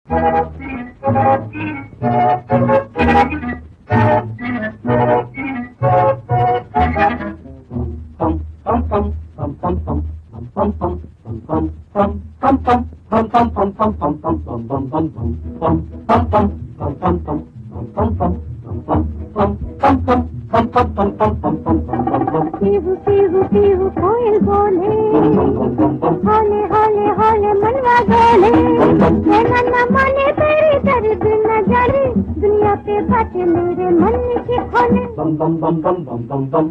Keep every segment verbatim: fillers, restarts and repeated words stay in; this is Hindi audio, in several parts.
पीहू पीहू पीहू कोयल बोले, हाले हाले हाले मनवा डोले, कहना न माने तेरी दर्द न जाने, दुनिया पे बातें मेरे मन की खोले। बम बम बम बम बम बम बम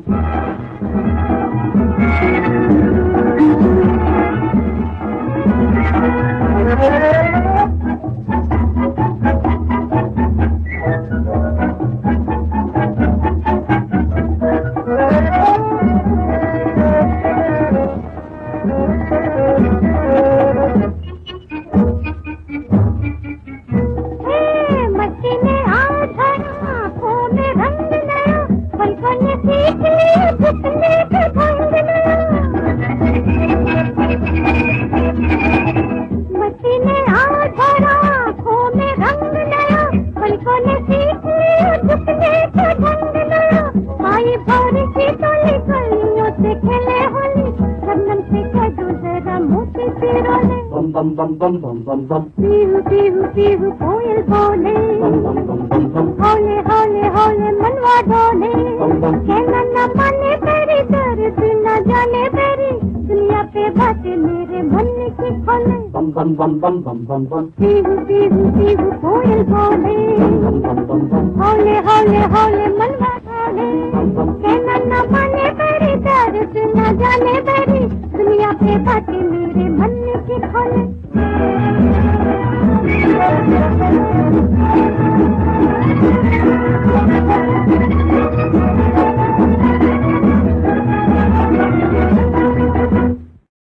bum bum bum bum bum bum Pihu Pihu Pihu कोयल बोले, हौले हौले हौले मनवा डोले, कहना न माने तेरी दर्द न जाने तेरी, दुनिया पे बातें मेरे मन की खोले। बम बम बम बम बम बम बम पीहू पीहू पीहू कोयल बोले, हौले हौले हौले मनवा डोले, कहना न माने तेरी दर्द न जाने तेरी, दुनिया पे बातें मेरे मन की खोले।